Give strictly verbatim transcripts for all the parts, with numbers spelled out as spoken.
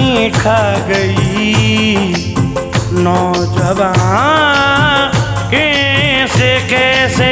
जवानी खा गई नौजवान कैसे कैसे।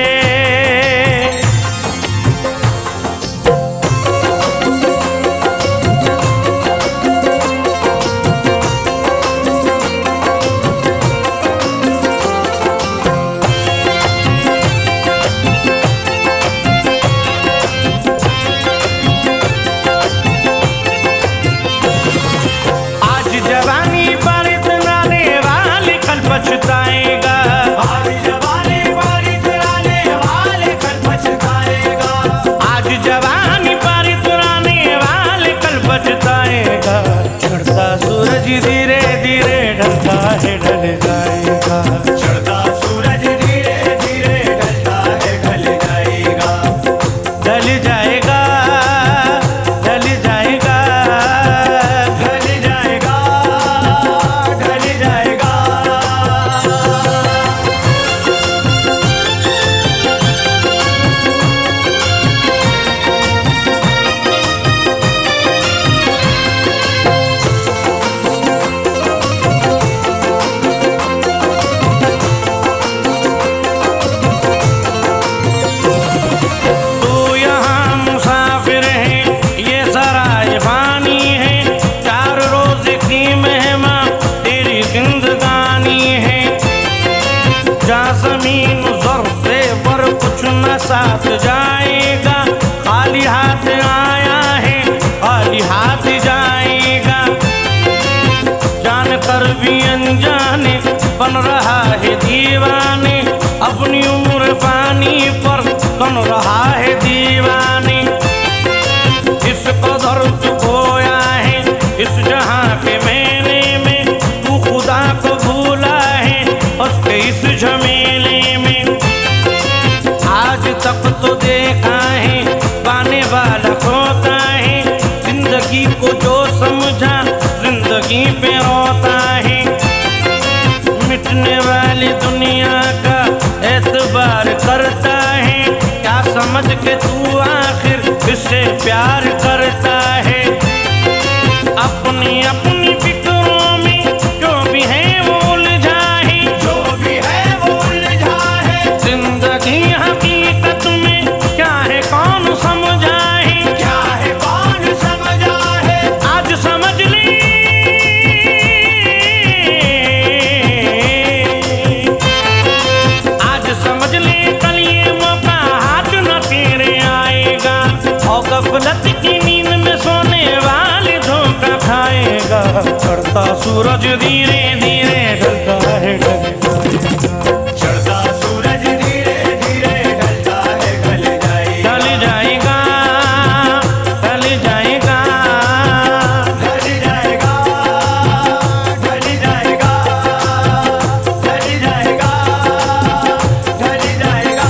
पछताएगा आज जवानी पर इतराने वाले कल पछताएगा। आज जवानी पर इतराने वाले कल पछताएगा। चढ़ता सूरज धीरे धीरे ढलता है ढल जाएगा। चढ़ता सूरज धीरे धीरे ढलता है ढल जाएगा। ढल जाएगा ढल जाएगा ढल जाएगा ढल जाएगा। ज़मीन ज़र्फ़े पर कुछ न साथ जाएगा। खाली हाथ आया है खाली हाथ जाएगा। जान कर भी अनजाने बन रहा है दीवाने। अपनी उम्र पानी पर बन रहा है दीवाने। इस कदर तू खोया है इस जहां के मेले में। तू खुदा को भूला है उसके इस झमेले में। आज तक तो देखा है पाने वाला खोता है। जिंदगी को जो समझा जिंदगी पे रोता है। मिटने वाली दुनिया का एतबार करता है। क्या समझ के तू आखिर इससे प्यार करता है। अपनी अपनी फिक्रों में जो भी है वो उलझा है। जो भी है वो उलझा है। जिंदगी हकीकत में क्या है कौन समझा है। क्या है कौन समझा है। आज समझ ले आज समझ ले कल ये मौका हाथ न तेरे आएगा। और गफलत की नींद में सोने वाले धोखा खाएगा। चढ़ता सूरज धीरे धीरे ढलता है ढल जाएगा। चढ़ता सूरज धीरे धीरे ढलता है ढल जाएगा। ढल जाएगा ढल जाएगा ढल जाएगा ढल जाएगा ढल जाएगा ढल जाएगा।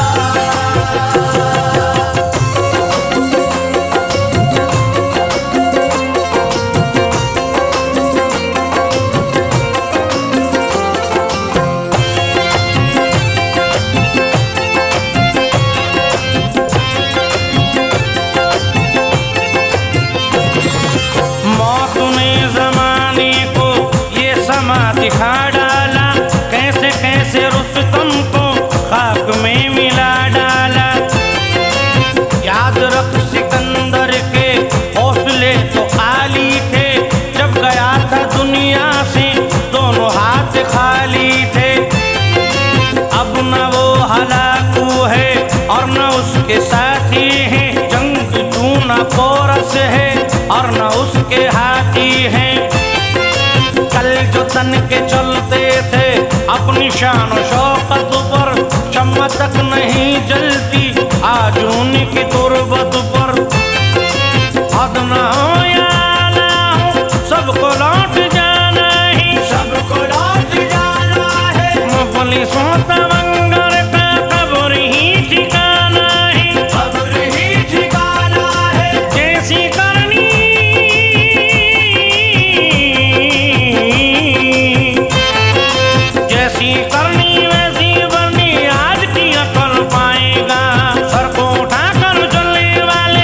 मौत ने जमाने को ये समा दिखा डाला। कैसे कैसे रुस्तम को खाक में मिला डाला। याद रख सिकंदर के हौसले तो आली थे। जब गया था दुनिया से दोनों हाथ खाली थे। अब न वो हलाकू है और न उसके साथी हैं। जंग जूना कोरस है और न उसके हाथी हैं। कल जो तन के चलते थे अपनी शान शौकत पर। शम्मा तक नहीं जलती आज उनकी तुरबत पर। हद न हो या ना हो सबको लौट जाना है। सबको लौट जाना है। मुफलिसों तवंगर का कब्र ही ठिकाना है। कब्र ही ठिकाना है। जैसी करनी जैसी करनी वैसी बनी आज की अकल पाएगा। सर को उठाकर चलने वाले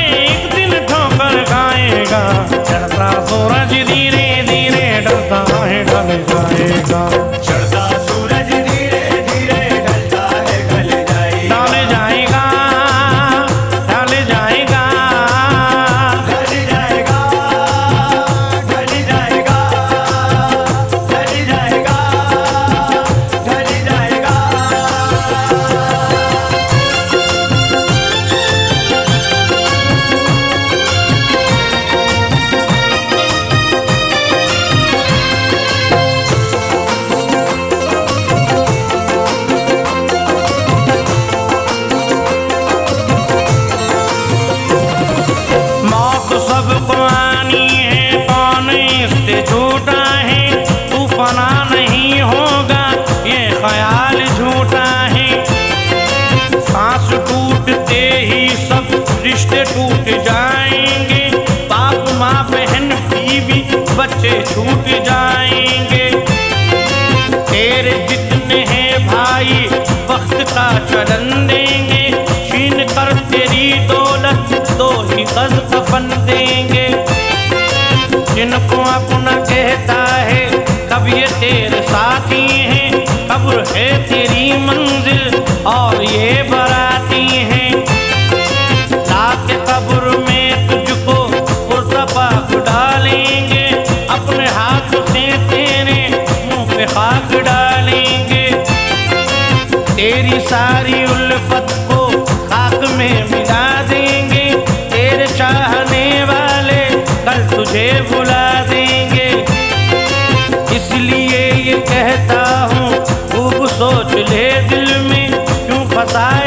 रिश्ते टूट जाएंगे, बाप माँ बहन बीवी बच्चे छूट जाएंगे। तेरे जितने हैं भाई वक्त का चलन देंगे, छीन कर तेरी दौलत दो ही गज कफन देंगे। जिनको अपना कहता है कब ये तेरे साथी हैं, कब्र है तेरी मंजिल और ये बराती हैं। लाके कब्र में तुझको मुर्तबाक डालेंगे, अपने हाथ से तेरे मुंह पे खाक डालेंगे। तेरी सारी उल्फत को खाक में मिला देंगे, तेरे चाहने वाले कल तुझे भुला देंगे। इसलिए ये कहता हूँ खूब सोच ले दिल में, क्यों फंसा